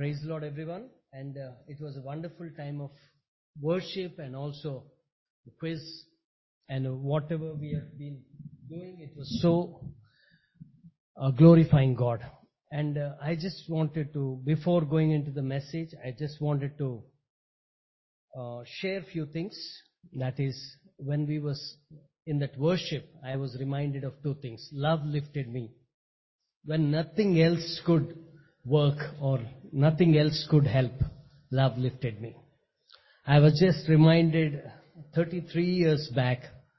Praise the Lord, everyone. And it was a wonderful time of worship and also the quiz and whatever we have been doing. It was so glorifying God. And I just wanted to, before going into the message, I just wanted to share a few things. That is, when we was in that worship, I was reminded of two things. Love lifted me. When nothing else could work or nothing else could help, love lifted me. I was just reminded 33 years back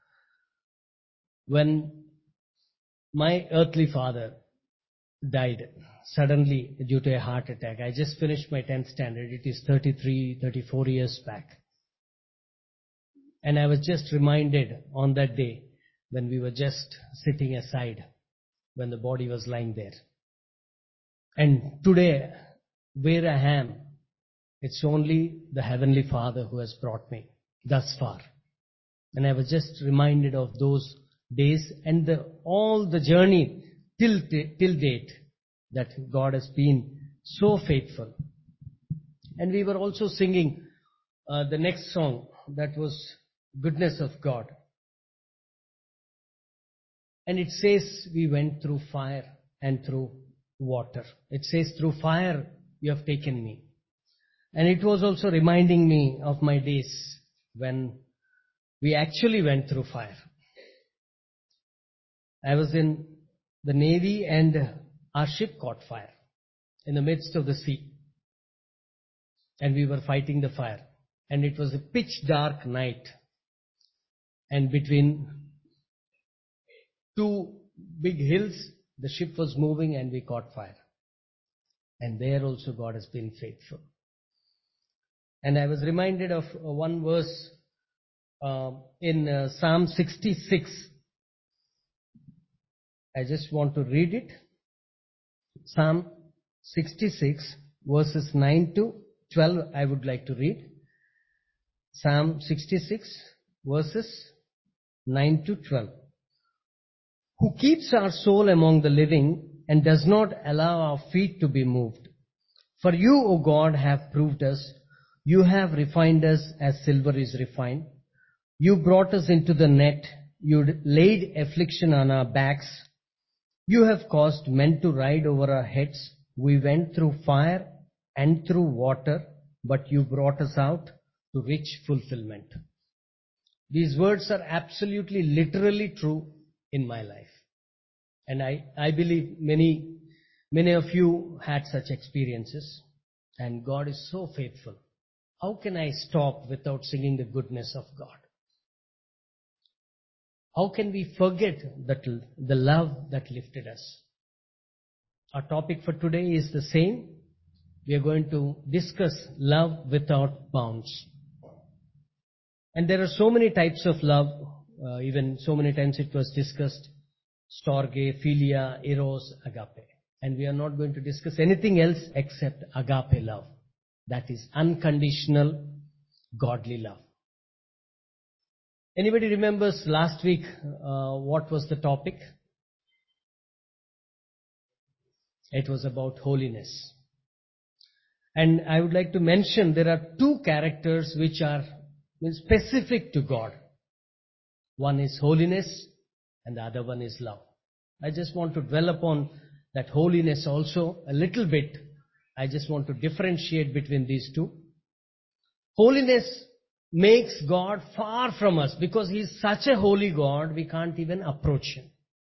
when my earthly father died suddenly due to a heart attack. I just finished my 10th standard. It is 34 years back. And I was just reminded on that day when we were just sitting aside when the body was lying there. And today, where I am, it's only the Heavenly Father who has brought me thus far. And I was just reminded of those days and all the journey till date that God has been so faithful. And we were also singing the next song that was Goodness of God. And it says we went through fire and through water. It says through fire you have taken me. And it was also reminding me of my days when we actually went through fire. I was in the Navy and our ship caught fire in the midst of the sea. And we were fighting the fire. And it was a pitch dark night. And between two big hills, the ship was moving and we caught fire. And there also God has been faithful. And I was reminded of one verse in Psalm 66. I just want to read it. Psalm 66 verses 9 to 12 I would like to read. Psalm 66 verses 9 to 12. Who keeps our soul among the living and does not allow our feet to be moved. For you, O God, have proved us. You have refined us as silver is refined. You brought us into the net. You laid affliction on our backs. You have caused men to ride over our heads. We went through fire and through water, but you brought us out to rich fulfillment. These words are absolutely literally true in my life. And I believe many of you had such experiences. And God is so faithful. How can I stop without singing the goodness of God? How can we forget the love that lifted us? Our topic for today is the same. We are going to discuss love without bounds. And there are so many types of love. Even so many times it was discussed. Storge, philia, eros, agape. And we are not going to discuss anything else except agape love. That is unconditional, godly love. Anybody remembers last week what was the topic? It was about holiness. And I would like to mention there are two characters which are specific to God. One is holiness and the other one is love. I just want to dwell upon that holiness also a little bit. I just want to differentiate between these two. Holiness makes God far from us because He is such a holy God, we can't even approach Him.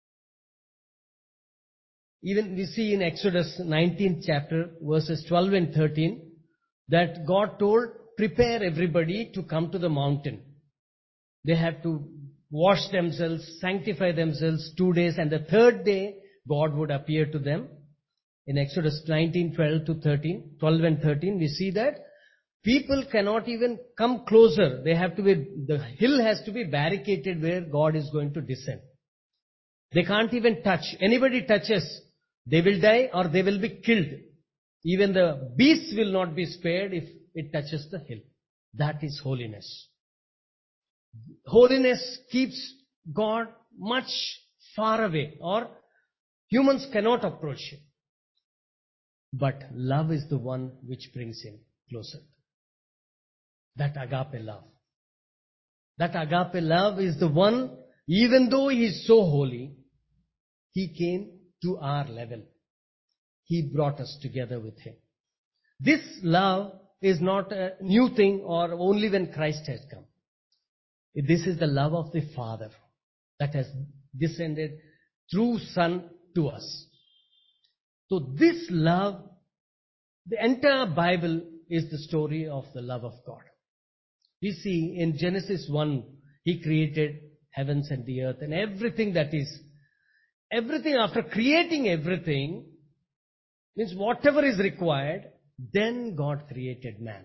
Even we see in Exodus 19th chapter, verses 12 and 13, that God told, prepare everybody to come to the mountain. They have to wash themselves, sanctify themselves 2 days, and the third day, God would appear to them. In Exodus 19, 12 and 13, we see that people cannot even come closer. The hill has to be barricaded where God is going to descend. They can't even touch. Anybody touches, they will die or they will be killed. Even the beasts will not be spared if it touches the hill. That is holiness. Holiness keeps God much far away, or humans cannot approach Him. But love is the one which brings him closer. That agape love. That agape love is the one, even though he is so holy, he came to our level. He brought us together with him. This love is not a new thing or only when Christ has come. This is the love of the Father that has descended through Son to us. So this love, the entire Bible is the story of the love of God. We see in Genesis 1, he created heavens and the earth and everything that is. Everything after creating everything, means whatever is required, then God created man.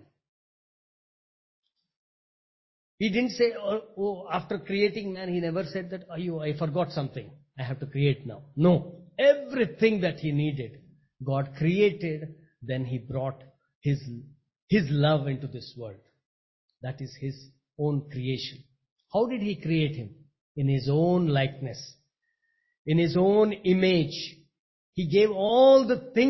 He didn't say, after creating man, he never said that, I forgot something. I have to create now. No. Everything that he needed, God created, then he brought his love into this world. That is his own creation. How did he create him? In his own likeness. In his own image. He gave all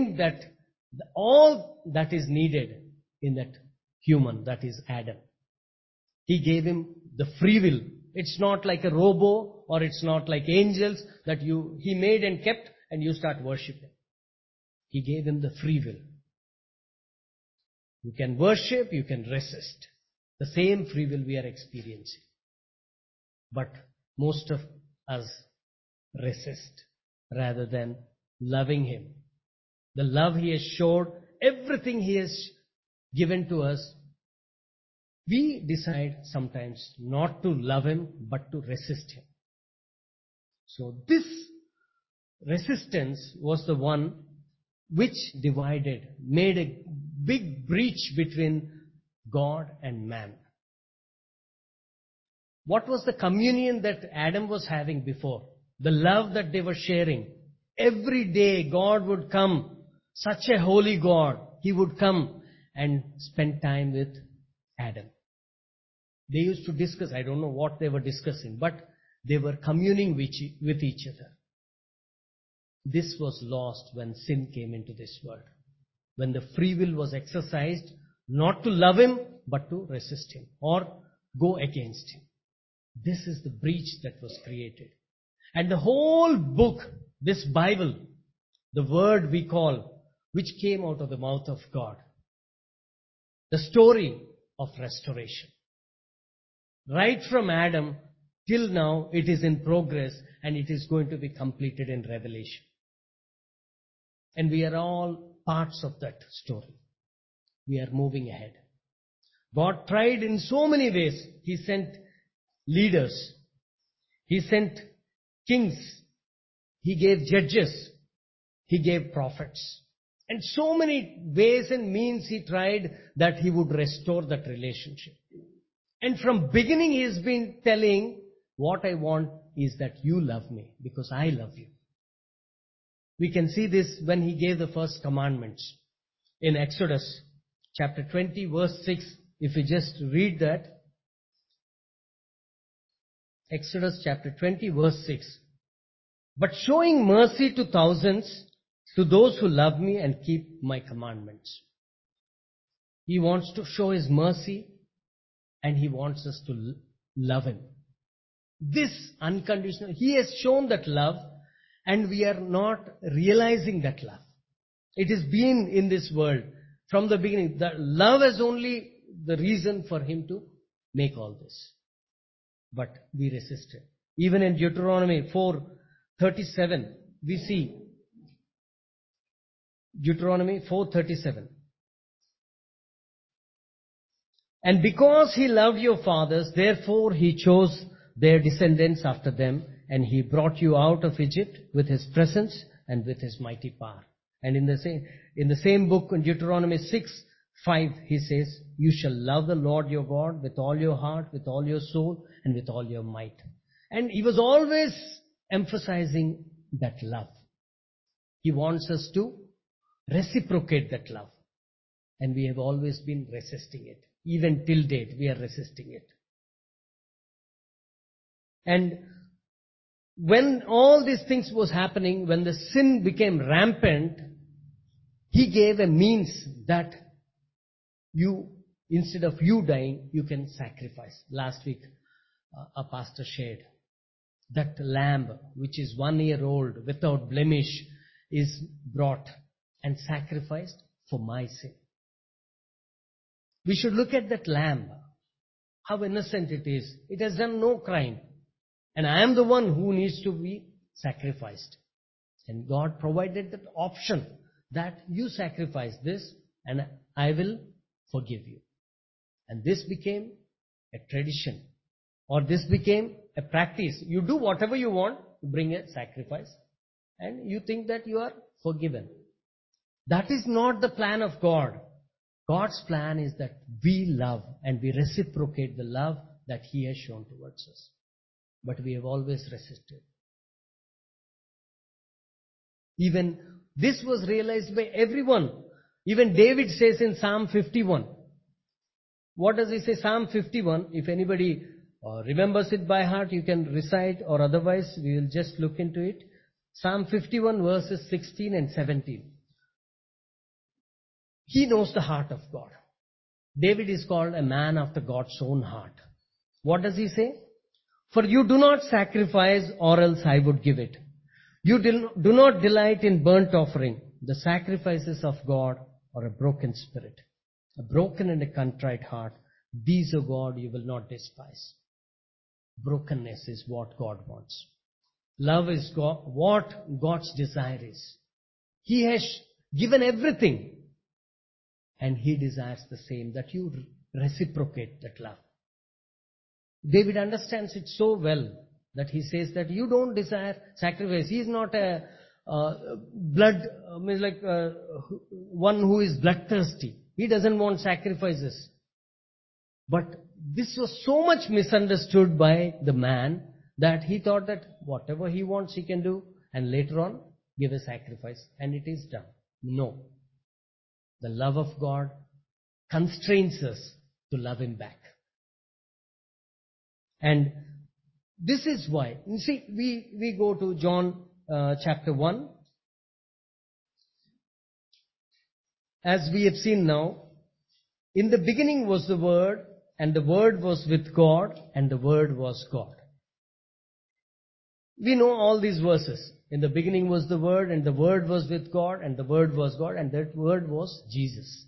that is needed in that human, that is Adam. He gave him the free will. It's not like a robo or it's not like angels that he made and kept and you start worshipping. He gave him the free will. You can worship, you can resist. The same free will we are experiencing. But most of us resist rather than loving him. The love he has showed, everything he has given to us, we decide sometimes not to love him but to resist him. So this resistance was the one which divided, made a big breach between God and man. What was the communion that Adam was having before? The love that they were sharing. Every day God would come, such a holy God, he would come and spend time with Adam. They used to discuss, I don't know what they were discussing, but they were communing with each other. This was lost when sin came into this world. When the free will was exercised, not to love him, but to resist him or go against him. This is the breach that was created. And the whole book, this Bible, the word we call, which came out of the mouth of God. The story of restoration. Right from Adam till now, it is in progress and it is going to be completed in Revelation. And we are all parts of that story. We are moving ahead. God tried in so many ways. He sent leaders. He sent kings. He gave judges. He gave prophets. And so many ways and means he tried that he would restore that relationship. And from beginning he has been telling, what I want is that you love me because I love you. We can see this when he gave the first commandments. In Exodus chapter 20 verse 6, if we just read that. Exodus chapter 20 verse 6. But showing mercy to thousands, to those who love me and keep my commandments. He wants to show his mercy and he wants us to love him. This unconditional, he has shown that love and we are not realizing that love. It has been in this world from the beginning. The love is only the reason for him to make all this. But we resisted. Even in Deuteronomy 4:37, we see Deuteronomy 4:37. And because he loved your fathers, therefore he chose their descendants after them, and he brought you out of Egypt with his presence and with his mighty power. And in the same book, in Deuteronomy 6:5, he says, you shall love the Lord your God with all your heart, with all your soul, and with all your might. And he was always emphasizing that love. He wants us to reciprocate that love. And we have always been resisting it. Even till date, we are resisting it. And when all these things was happening, when the sin became rampant, He gave a means that instead of you dying, you can sacrifice. Last week, a pastor shared that lamb, which is 1 year old, without blemish, is brought and sacrificed for my sin. We should look at that lamb, how innocent it is. It has done no crime. And I am the one who needs to be sacrificed. And God provided that option that you sacrifice this and I will forgive you. And this became a tradition, or this became a practice. You do whatever you want to bring a sacrifice and you think that you are forgiven. That is not the plan of God. God's plan is that we love and we reciprocate the love that He has shown towards us. But we have always resisted. Even this was realized by everyone. Even David says in Psalm 51. What does he say? Psalm 51, if anybody remembers it by heart, you can recite, or otherwise we will just look into it. Psalm 51 verses 16 and 17. He knows the heart of God. David is called a man after God's own heart. What does he say? For you do not sacrifice, or else I would give it. You do not delight in burnt offering. The sacrifices of God are a broken spirit, a broken and a contrite heart. These, O God, you will not despise. Brokenness is what God wants. Love is what God's desire is. He has given everything. And He desires the same, that you reciprocate that love. David understands it so well that he says that you don't desire sacrifice. He is not a one who is bloodthirsty. He doesn't want sacrifices. But this was so much misunderstood by the man that he thought that whatever he wants he can do, and later on give a sacrifice, and it is done. No. The love of God constrains us to love Him back. And this is why, you see, we go to John chapter 1. As we have seen now, in the beginning was the Word, and the Word was with God, and the Word was God. We know all these verses. In the beginning was the Word, and the Word was with God, and the Word was God, and that Word was Jesus.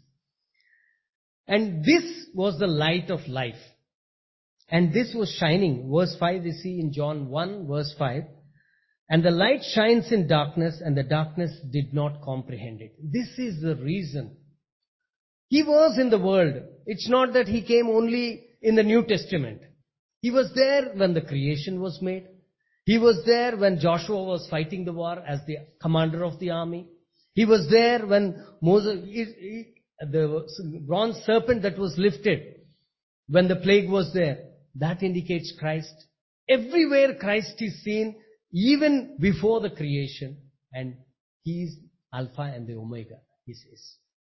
And this was the light of life. And this was shining. Verse 5 we see in John 1 verse 5. And the light shines in darkness, and the darkness did not comprehend it. This is the reason. He was in the world. It's not that He came only in the New Testament. He was there when the creation was made. He was there when Joshua was fighting the war as the commander of the army. He was there when Moses, the bronze serpent that was lifted, when the plague was there. That indicates Christ. Everywhere Christ is seen, even before the creation, and He is Alpha and the Omega, He says.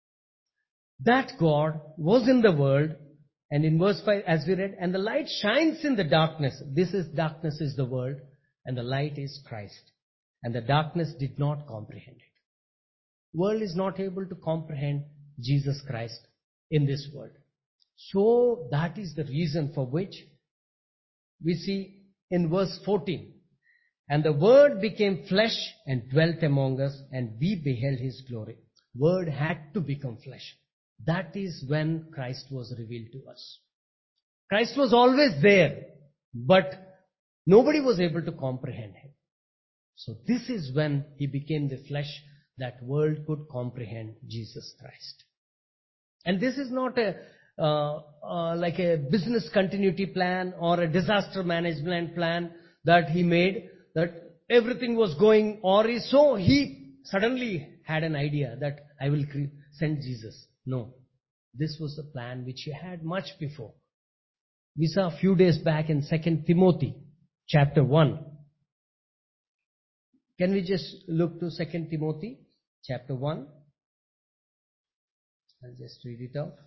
That God was in the world, and in verse 5 as we read, and the light shines in the darkness. Darkness is the world, and the light is Christ. And the darkness did not comprehend it. World is not able to comprehend Jesus Christ in this world. So that is the reason for which we see in verse 14. And the Word became flesh and dwelt among us, and we beheld His glory. Word had to become flesh. That is when Christ was revealed to us. Christ was always there, but nobody was able to comprehend Him. So this is when He became the flesh that world could comprehend Jesus Christ. And this is not like a business continuity plan or a disaster management plan that He made, that everything was going awry. So He suddenly had an idea that I will send Jesus. No. This was a plan which He had much before. We saw a few days back in 2 Timothy chapter 1. Can we just look to 2 Timothy chapter 1? I'll just read it out.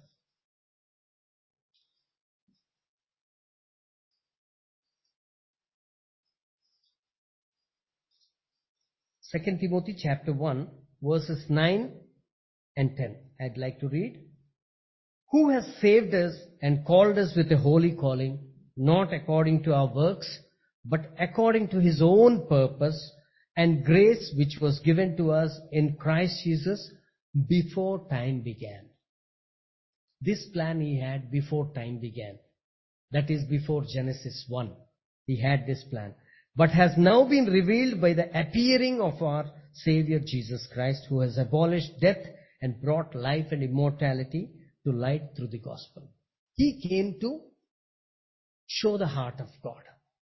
Second Timothy chapter 1 verses 9 and 10. I'd like to read. Who has saved us and called us with a holy calling, not according to our works, but according to his own purpose and grace which was given to us in Christ Jesus before time began. This plan he had before time began. That is before Genesis 1. He had this plan. But has now been revealed by the appearing of our Savior Jesus Christ, who has abolished death and brought life and immortality to light through the gospel. He came to show the heart of God.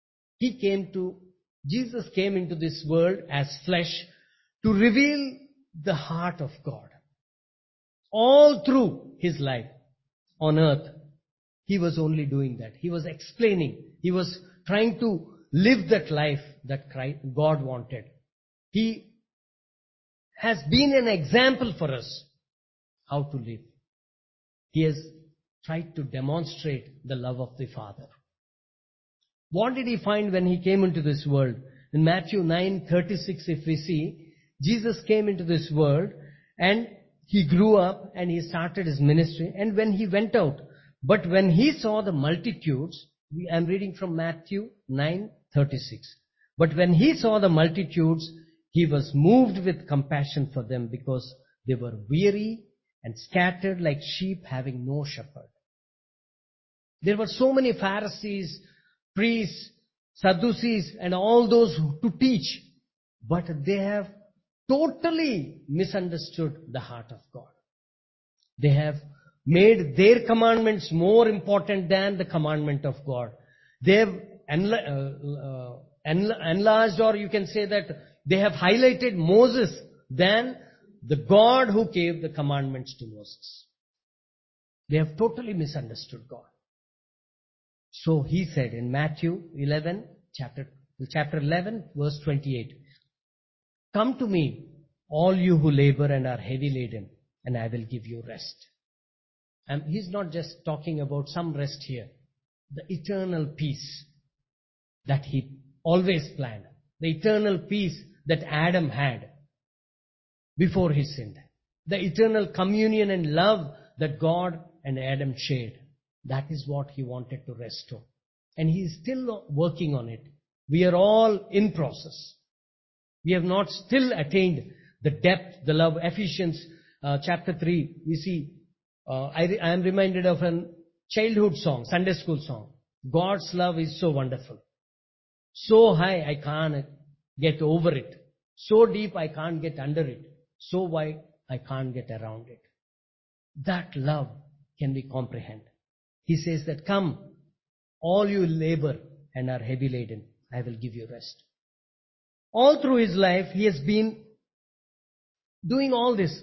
Jesus came into this world as flesh to reveal the heart of God. All through his life on earth, he was only doing that. He was explaining. He was trying to live that life that God wanted. He has been an example for us how to live. He has tried to demonstrate the love of the Father. What did he find when he came into this world? In Matthew 9:36, if we see, Jesus came into this world and he grew up and he started his ministry. And when he went out, but when he saw the multitudes, I'm reading from Matthew 9:36. But when he saw the multitudes, he was moved with compassion for them because they were weary and scattered like sheep having no shepherd. There were so many Pharisees, priests, Sadducees, and all those to teach, but they have totally misunderstood the heart of God. They have made their commandments more important than the commandment of God. They have enlarged, or you can say that they have highlighted Moses than the God who gave the commandments to Moses. They have totally misunderstood God. So he said in Matthew 11, chapter 11, verse 28, come to me, all you who labor and are heavy laden, and I will give you rest. And he's not just talking about some rest here. The eternal peace that he always planned. The eternal peace that Adam had before he sinned. The eternal communion and love that God and Adam shared. That is what he wanted to restore. And he is still working on it. We are all in process. We have not still attained the depth, the love. Ephesians chapter 3, we see, I am reminded of a childhood song, Sunday school song. God's love is so wonderful. So high I can't get over it. So deep I can't get under it. So wide I can't get around it. That love can be comprehended. He says that, come, all you labor and are heavy laden, I will give you rest. All through his life, he has been doing all this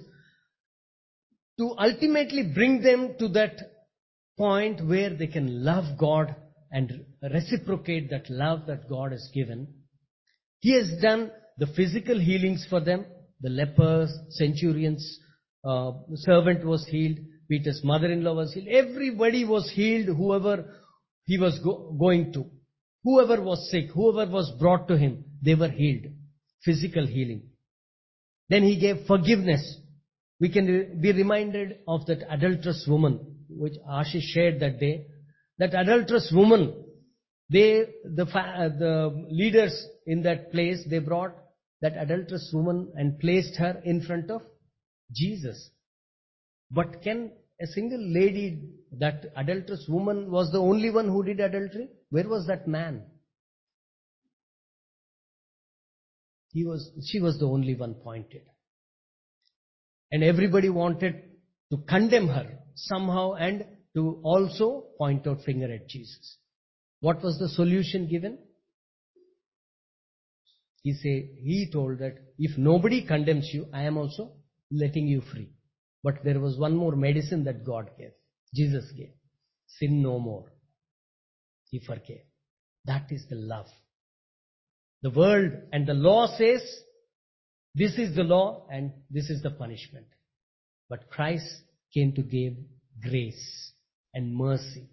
to ultimately bring them to that point where they can love God and reciprocate that love that God has given. He has done the physical healings for them. The lepers, centurions, servant was healed. Peter's mother-in-law was healed. Everybody was healed, whoever he was going to. Whoever was sick, whoever was brought to him, they were healed. Physical healing. Then he gave forgiveness. We can be reminded of that adulterous woman, which Ashish shared that day. That adulterous woman, the leaders in that place, they brought that adulterous woman and placed her in front of Jesus. But can a single lady, that adulterous woman was the only one who did adultery? Where was that man? She was the only one pointed. And everybody wanted to condemn her somehow and to also point out finger at Jesus. What was the solution given? He told that if nobody condemns you, I am also letting you free. But there was one more medicine that God gave. Jesus gave. Sin no more. He forgave. That is the love. The world and the law says, this is the law and this is the punishment. But Christ came to give grace and mercy.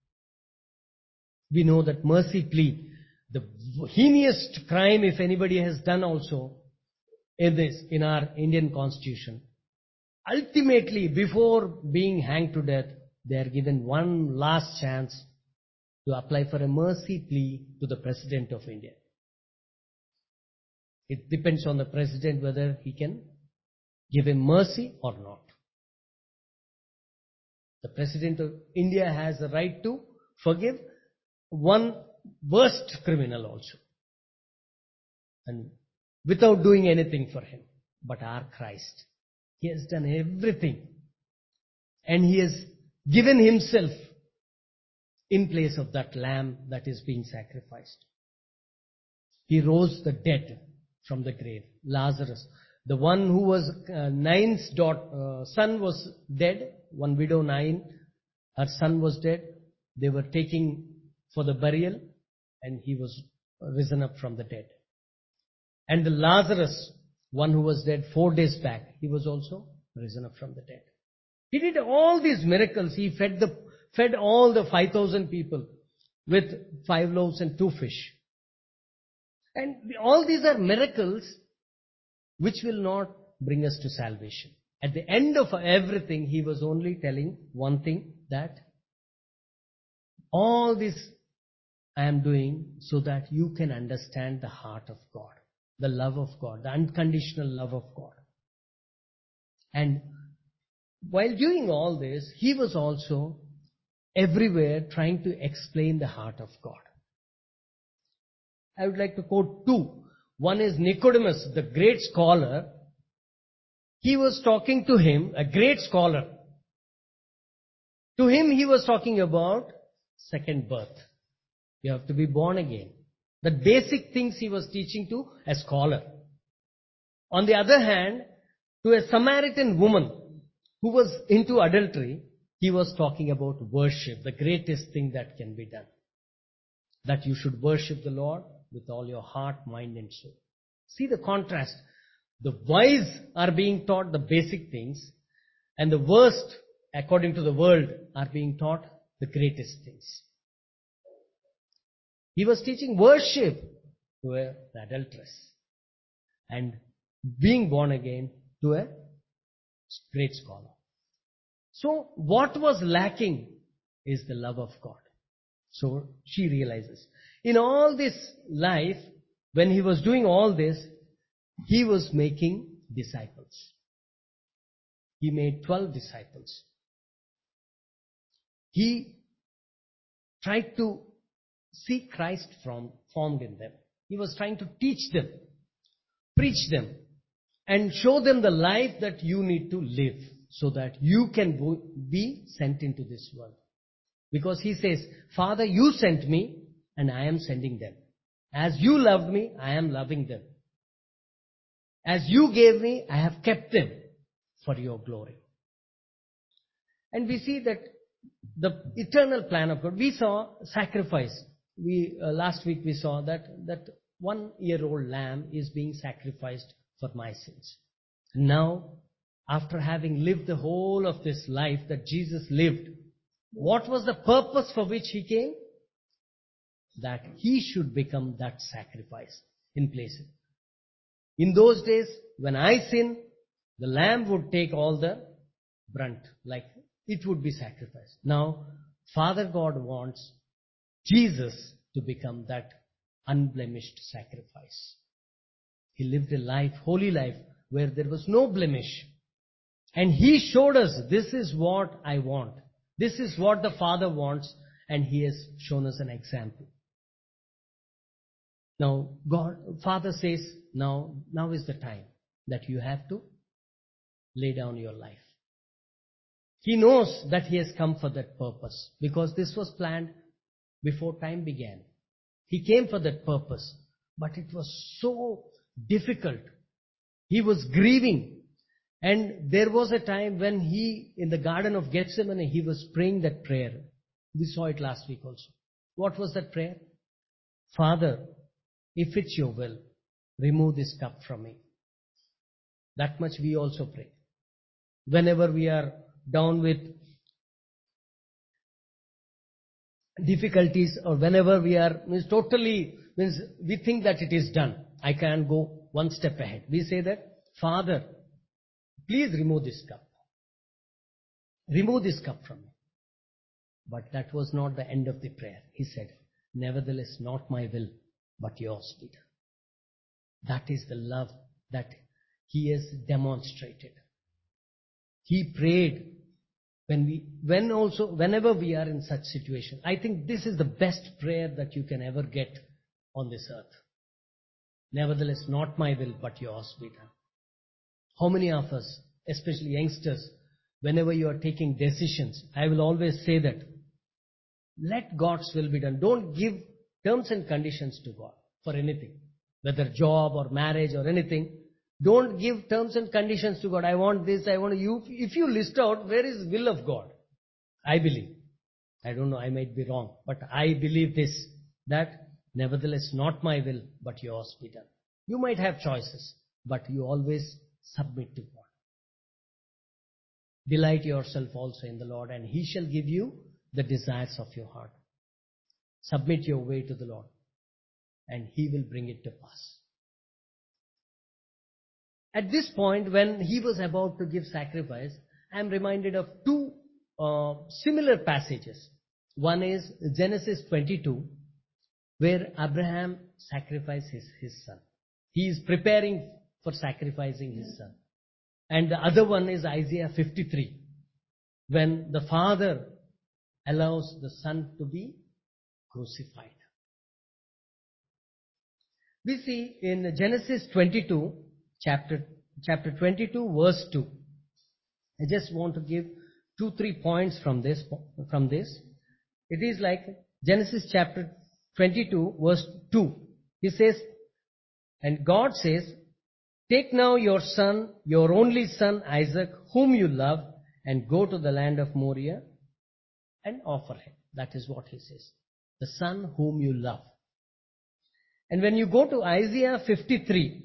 We know that mercy plea, the heinous crime if anybody has done also in our Indian constitution, ultimately, before being hanged to death, they are given one last chance to apply for a mercy plea to the President of India. It depends on the President whether he can give him mercy or not. The President of India has the right to forgive one worst criminal also, and without doing anything for him. But our Christ, He has done everything, and He has given Himself in place of that lamb that is being sacrificed. He rose the dead from the grave. Lazarus, the one who was Nain's son, was dead. One widow, Nain, her son was dead. They were taking for the burial, and he was risen up from the dead. And the Lazarus, one who was dead 4 days back, he was also risen up from the dead. He did all these miracles. He fed all the 5,000 people with 5 loaves and 2 fish. And all these are miracles which will not bring us to salvation. At the end of everything, He was only telling one thing, that all this I am doing so that you can understand the heart of God, the love of God, the unconditional love of God. And while doing all this, He was also everywhere trying to explain the heart of God. I would like to quote 2. One is Nicodemus, the great scholar. He was talking to him, a great scholar. To him, He was talking about second birth. You have to be born again. The basic things He was teaching to a scholar. On the other hand, to a Samaritan woman who was into adultery, He was talking about worship, the greatest thing that can be done. That you should worship the Lord with all your heart, mind and soul. See the contrast. The wise are being taught the basic things, and the worst, according to the world, are being taught the greatest things. He was teaching worship to an adulteress, and being born again to a great scholar. So what was lacking is the love of God. So she realizes. In all this life, when He was doing all this, He was making disciples. He made 12 disciples. He tried to see Christ formed in them. He was trying to teach them, preach them, and show them the life that you need to live so that you can be sent into this world. Because He says, Father, you sent me and I am sending them. As you loved me, I am loving them. As you gave me, I have kept them for your glory. And we see that the eternal plan of God. We saw sacrifice. Last week we saw that 1-year-old lamb is being sacrificed for my sins. Now, after having lived the whole of this life that Jesus lived, what was the purpose for which He came? That He should become that sacrifice in place. In those days, when I sin, the lamb would take all the brunt, like it would be sacrificed. Now, Father God wants Jesus to become that unblemished sacrifice. He lived a life, holy life, where there was no blemish. And He showed us, this is what I want. This is what the Father wants, and He has shown us an example. Now, Father says, now is the time that you have to lay down your life. He knows that He has come for that purpose, because this was planned before time began. He came for that purpose, but it was so difficult. He was grieving. And there was a time when He, in the Garden of Gethsemane, He was praying that prayer. We saw it last week also. What was that prayer? Father, if it's your will, remove this cup from me. That much we also pray. Whenever we are down with difficulties, or whenever we are we think that it is done. I can't go one step ahead. We say that, Father, please remove this cup. remove this cup from me. But that was not the end of the prayer. He said, nevertheless, not my will, but yours be done. That is the love that he has demonstrated. He prayed whenever we are in such situation. I think this is the best prayer that you can ever get on this earth. Nevertheless, not my will, but yours be done. How many of us, especially youngsters, whenever you are taking decisions, I will always say that, let God's will be done. Don't give terms and conditions to God for anything, whether job or marriage or anything. Don't give terms and conditions to God. I want this, I want you. If you list out, where is will of God? I believe. I don't know, I might be wrong, but I believe this, that nevertheless, not my will, but yours be done. You might have choices, but you always submit to God. Delight yourself also in the Lord, and He shall give you the desires of your heart. Submit your way to the Lord, and He will bring it to pass. At this point, when he was about to give sacrifice, I am reminded of two similar passages. One is Genesis 22, where Abraham sacrifices his son. He is preparing for sacrificing his son. And the other one is Isaiah 53, when the father allows the son to be crucified. We see in Genesis 22, chapter 22, verse 2. I just want to give 2-3 points from this. It is like Genesis chapter 22, verse 2. He says, and God says, take now your son, your only son Isaac, whom you love, and go to the land of Moriah and offer him. That is what he says. The son whom you love. And when you go to Isaiah 53,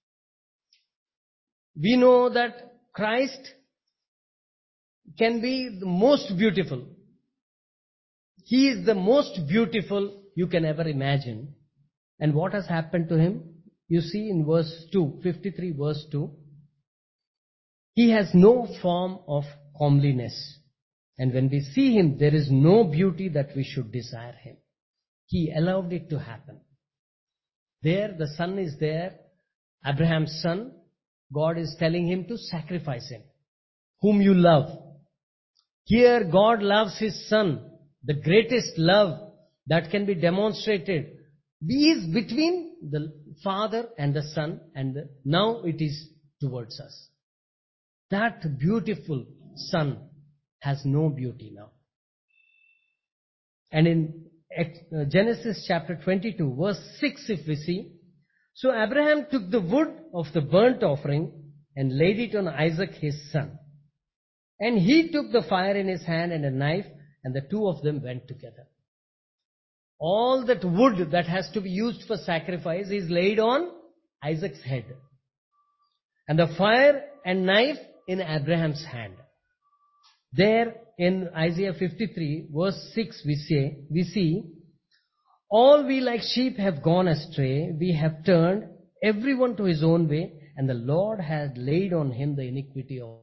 we know that Christ can be the most beautiful. He is the most beautiful you can ever imagine. And what has happened to him? You see in verse 2, 53 verse 2, he has no form of comeliness. And when we see him, there is no beauty that we should desire him. He allowed it to happen. There, the son is there, Abraham's son. God is telling him to sacrifice him, whom you love. Here, God loves his son. The greatest love that can be demonstrated is between the Father and the Son, and now it is towards us. That beautiful Son has no beauty now. And in Genesis chapter 22, verse 6, if we see, so Abraham took the wood of the burnt offering and laid it on Isaac his son. And he took the fire in his hand and a knife, and the two of them went together. All that wood that has to be used for sacrifice is laid on Isaac's head. And the fire and knife in Abraham's hand. There in Isaiah 53, verse 6, we see, all we like sheep have gone astray, we have turned everyone to his own way, and the Lord has laid on him the iniquity of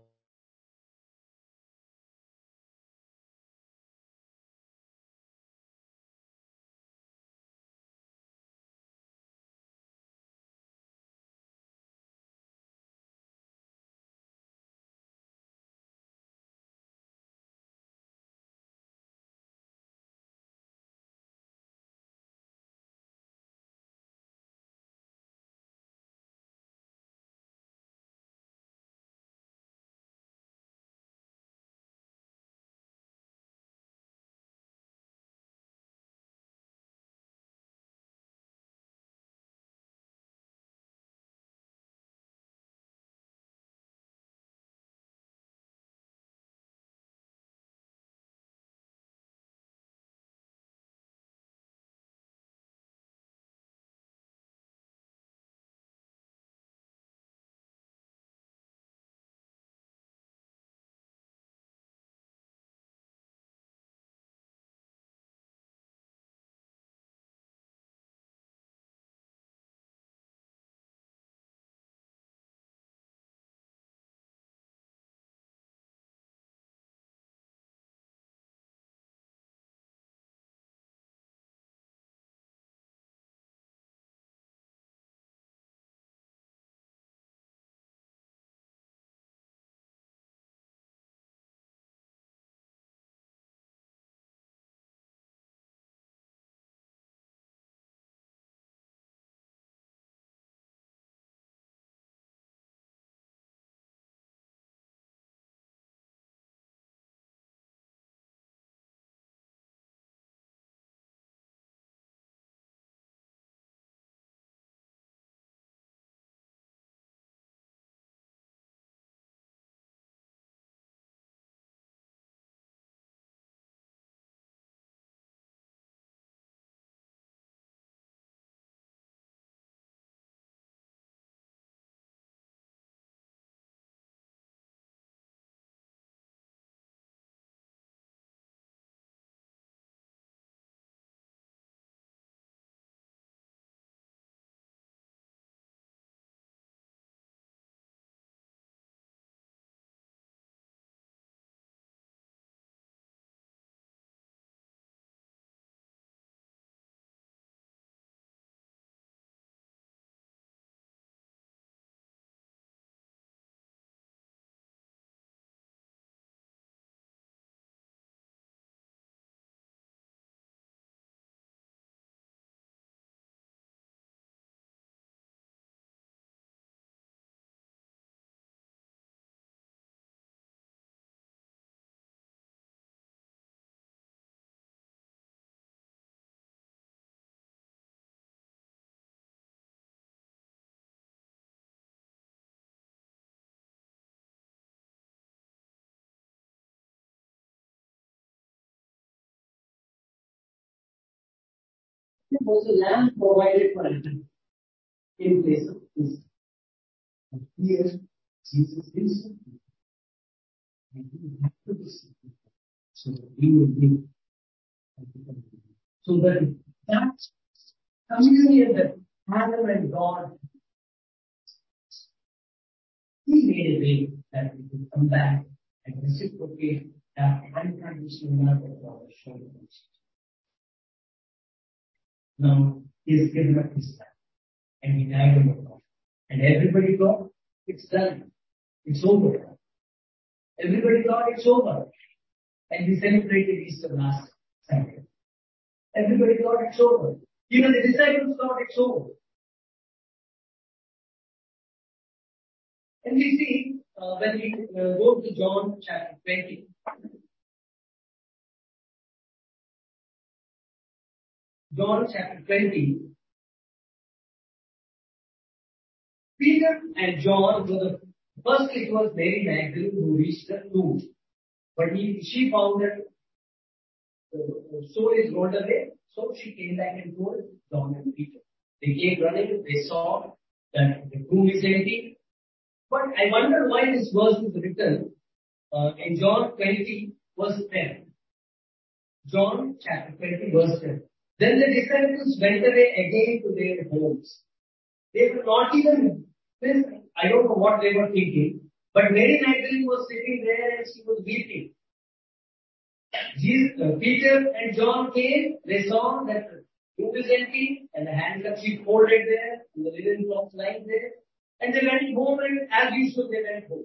There was a lamb provided for Adam in place of this. And here, Jesus himself, and he had to be sacrificed so that we will live and become human. So that communion that Adam and God, he made a way that we could come back and reciprocate that unconditional love of God shown us. Now, he has given up his life and he died on the cross. And everybody thought, it's done. It's over. Everybody thought it's over. And we celebrated Easter last Sunday. Everybody thought it's over. Even the disciples thought it's over. And we see, when we go to John chapter 20, John chapter 20, Peter and John were first it was Mary Magdalene who reached the tomb. But she found that the soul is rolled away, so she came back and told John and Peter. They came running, they saw that the tomb is empty. But I wonder why this verse is written in John 20 verse 10. John chapter 20 verse 10. Then the disciples went away again to their homes. They were not even, I don't know what they were thinking, but Mary Magdalene was sitting there and she was weeping. Peter and John came, they saw that the tomb is empty and the handkerchief folded there and the linen cloth lying there. And they went home and as usual they went home.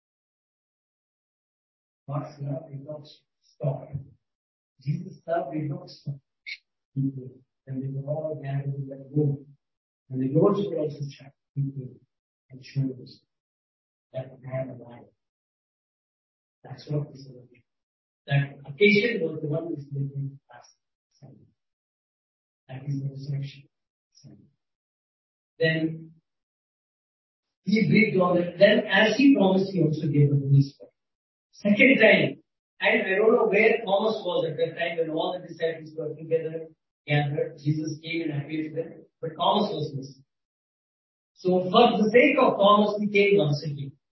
God's love did not stop. Jesus' love did not stop. And they were all gathered in that room. And the doors were also shut. And showed us that man alive. That's what we celebrate. That occasion was the one we celebrated last Sunday. That is the resurrection Sunday. Then he breathed on it. Then as he promised, he also gave the Holy Spirit. Second time, and I don't know where Thomas was at that time when all the disciples were together, gathered. Jesus came and appeared to them, but Thomas was missing. So for the sake of Thomas, he came once again.